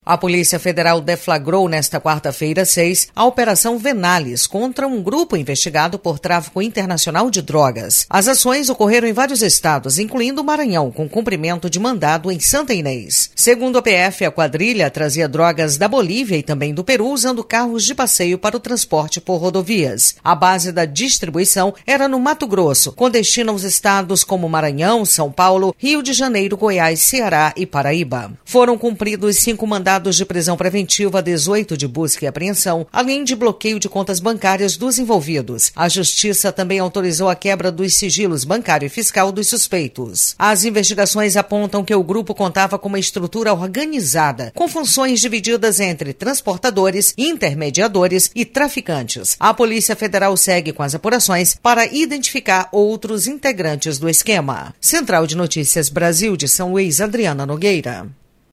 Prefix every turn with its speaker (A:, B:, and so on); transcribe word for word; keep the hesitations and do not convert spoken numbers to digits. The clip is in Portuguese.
A: A Polícia Federal deflagrou nesta quarta-feira, seis, a Operação Venalis contra um grupo investigado por tráfico internacional de drogas. As ações ocorreram em vários estados, incluindo o Maranhão, com cumprimento de mandado em Santa Inês. Segundo a P F, a quadrilha trazia drogas da Bolívia e também do Peru usando carros de passeio para o transporte por rodovias. A base da distribuição era no Mato Grosso, com destino aos estados como Maranhão, São Paulo, Rio de Janeiro, Goiás, Ceará e Paraíba. Foram cumpridos cinco mandados de prisão preventiva, dezoito de busca e apreensão, além de bloqueio de contas bancárias dos envolvidos. A Justiça também autorizou a quebra dos sigilos bancário e fiscal dos suspeitos. As investigações apontam que o grupo contava com uma estrutura organizada, com funções divididas entre transportadores, intermediadores e traficantes. A Polícia Federal segue com as apurações para identificar outros integrantes do esquema. Central de Notícias Brasil de São Luís, Adriana Nogueira.